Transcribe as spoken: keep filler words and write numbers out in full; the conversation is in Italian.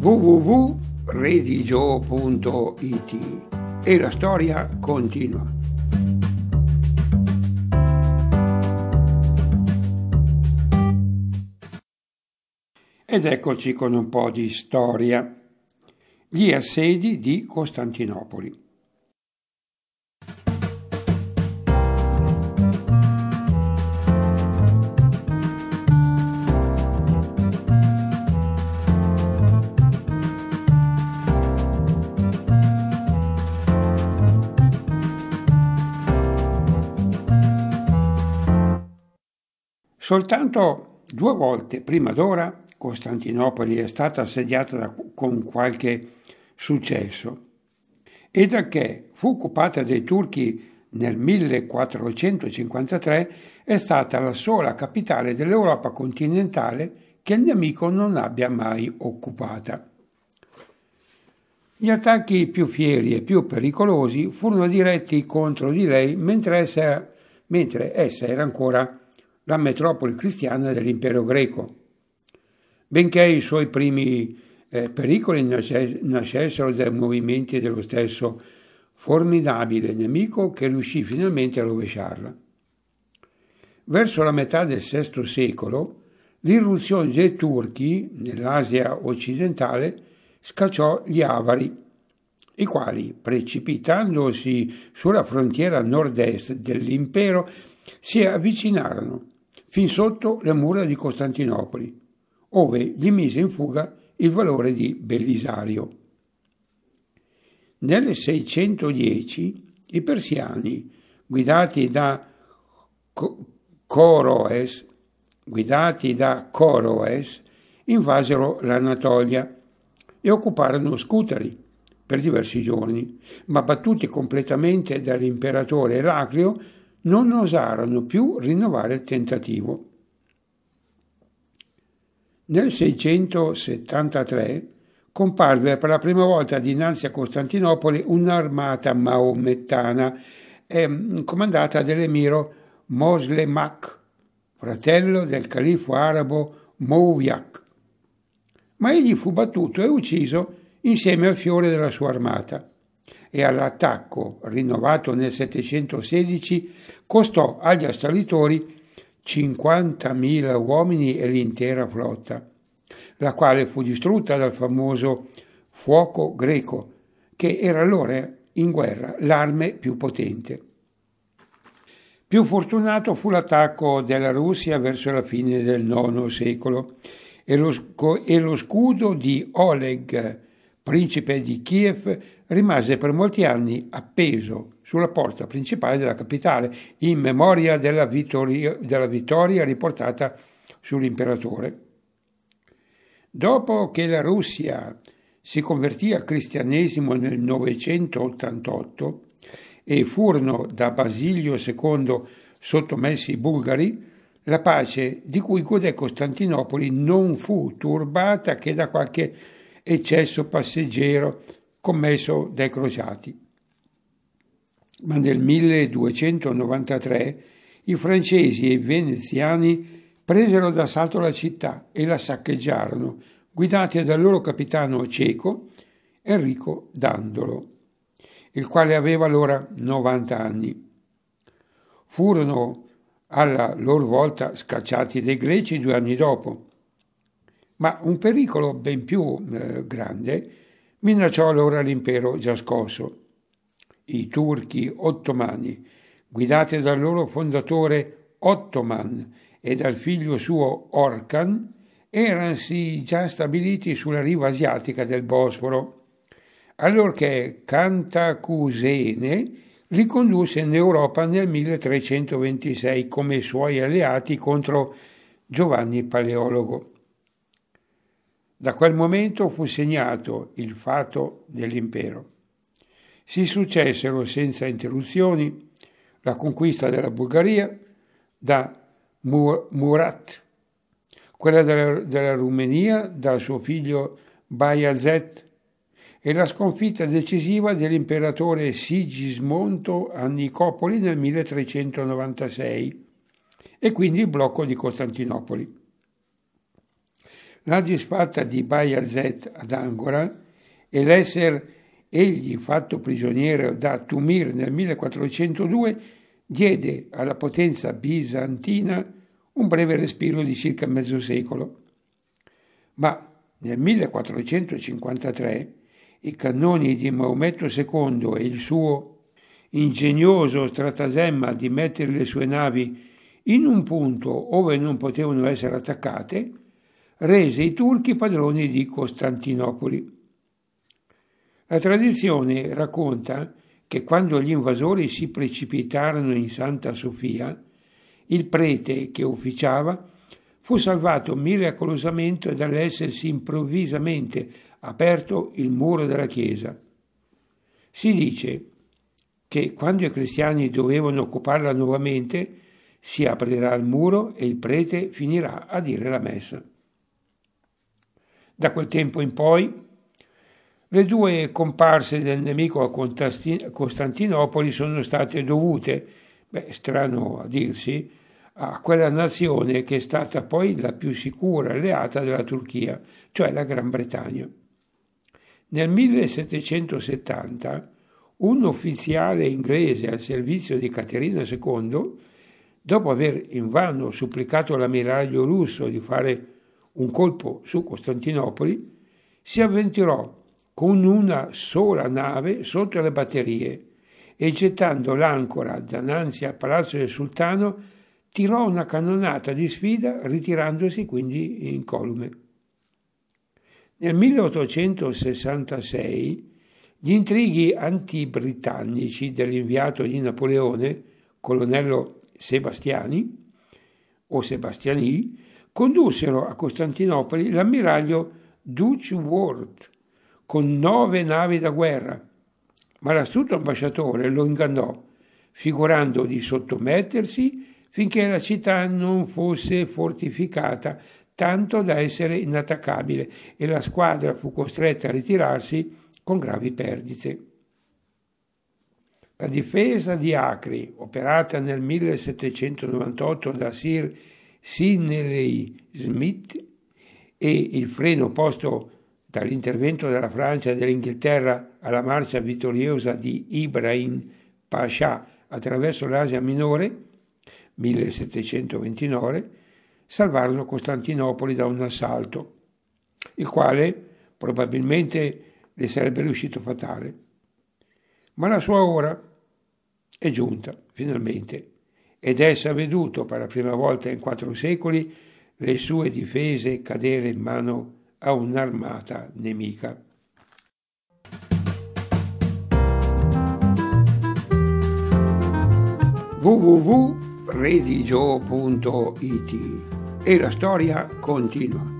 w w w punto redigio punto i t e la storia continua. Ed eccoci con un po' di storia. Gli assedi di Costantinopoli. Soltanto due volte prima d'ora Costantinopoli è stata assediata da, con qualche successo e da che fu occupata dai turchi nel millequattrocentocinquantatré è stata la sola capitale dell'Europa continentale che il nemico non abbia mai occupata. Gli attacchi più fieri e più pericolosi furono diretti contro di lei mentre essa, mentre essa era ancora la metropoli cristiana dell'impero greco. Benché i suoi primi eh, pericoli nascessero dai movimenti dello stesso formidabile nemico che riuscì finalmente a rovesciarla. Verso la metà del sesto secolo, l'irruzione dei turchi nell'Asia occidentale scacciò gli avari, i quali, precipitandosi sulla frontiera nord-est dell'impero, si avvicinarono fin sotto le mura di Costantinopoli, ove gli mise in fuga il valore di Bellisario. Nel seicentodieci i persiani, guidati da Coroes, guidati da Coroes, invasero l'Anatolia e occuparono Scutari per diversi giorni, ma battuti completamente dall'imperatore Eraclio, non osarono più rinnovare il tentativo. Nel seicentosettantatré comparve per la prima volta dinanzi a Costantinopoli un'armata maomettana eh, comandata dall'emiro Moslemach, fratello del califfo arabo Mouwiak. Ma egli fu battuto e ucciso insieme al fiore della sua armata, e all'attacco, rinnovato nel settecentosedici, costò agli assalitori cinquantamila uomini e l'intera flotta, la quale fu distrutta dal famoso fuoco greco, che era allora in guerra l'arme più potente. Più fortunato fu l'attacco della Russia verso la fine del nono secolo e lo, e lo scudo di Oleg, principe di Kiev, rimase per molti anni appeso sulla porta principale della capitale, in memoria della vittoria, della vittoria riportata sull'imperatore. Dopo che la Russia si convertì al cristianesimo nel novecentottantotto e furono da Basilio secondo sottomessi i bulgari, la pace di cui godé Costantinopoli non fu turbata che da qualche eccesso passeggero commesso dai crociati. Ma nel milleduecentonovantatré i francesi e i veneziani presero d'assalto la città e la saccheggiarono, guidati dal loro capitano cieco Enrico Dandolo, il quale aveva allora novanta anni. Furono alla loro volta scacciati dai greci due anni dopo, ma un pericolo ben più eh, grande minacciò allora l'impero già scosso. I turchi ottomani, guidati dal loro fondatore Ottoman e dal figlio suo Orkan, eransi già stabiliti sulla riva asiatica del Bosforo, allorché Cantacuzene li condusse in Europa nel milletrecentoventisei come suoi alleati contro Giovanni Paleologo. Da quel momento fu segnato il fato dell'impero. Si successero senza interruzioni la conquista della Bulgaria da Murat, quella della, della Rumenia da suo figlio Bayazet e la sconfitta decisiva dell'imperatore Sigismondo a Nicopoli nel milletrecentonovantasei e quindi il blocco di Costantinopoli. la disfatta di Bayazet ad Angora e l'essere egli fatto prigioniero da Tumir nel millequattrocentodue diede alla potenza bizantina un breve respiro di circa mezzo secolo. Ma nel millequattrocentocinquantatré i cannoni di Maometto secondo e il suo ingegnoso stratagemma di mettere le sue navi in un punto ove non potevano essere attaccate rese i turchi padroni di Costantinopoli. La tradizione racconta che quando gli invasori si precipitarono in Santa Sofia, il prete che ufficiava fu salvato miracolosamente dall'essersi improvvisamente aperto il muro della chiesa. Si dice che quando i cristiani dovevano occuparla nuovamente, si aprirà il muro e il prete finirà a dire la messa. Da quel tempo in poi, le due comparse del nemico a Costantinopoli sono state dovute, beh, strano a dirsi, a quella nazione che è stata poi la più sicura alleata della Turchia, cioè la Gran Bretagna. Nel millesettecentosettanta un ufficiale inglese al servizio di Caterina secondo, dopo aver invano supplicato l'ammiraglio russo di fare un colpo su Costantinopoli, si avventurò con una sola nave sotto le batterie e gettando l'ancora dinanzi al palazzo del sultano tirò una cannonata di sfida ritirandosi quindi incolume. Nel milleottocentosessantasei gli intrighi anti-britannici dell'inviato di Napoleone, colonnello Sebastiani o Sebastiani, condussero a Costantinopoli l'ammiraglio Duchworth con nove navi da guerra, ma l'astuto ambasciatore lo ingannò, figurando di sottomettersi finché la città non fosse fortificata tanto da essere inattaccabile e la squadra fu costretta a ritirarsi con gravi perdite. La difesa di Acri, operata nel millesettecentonovantotto da Sir Sidney Smith, e il freno posto dall'intervento della Francia e dell'Inghilterra alla marcia vittoriosa di Ibrahim Pascià attraverso l'Asia Minore, millesettecentoventinove, salvarono Costantinopoli da un assalto, il quale probabilmente le sarebbe riuscito fatale. Ma la sua ora è giunta, finalmente, ed essa ha veduto per la prima volta in quattro secoli le sue difese cadere in mano a un'armata nemica. w w w punto redigio punto it E la storia continua.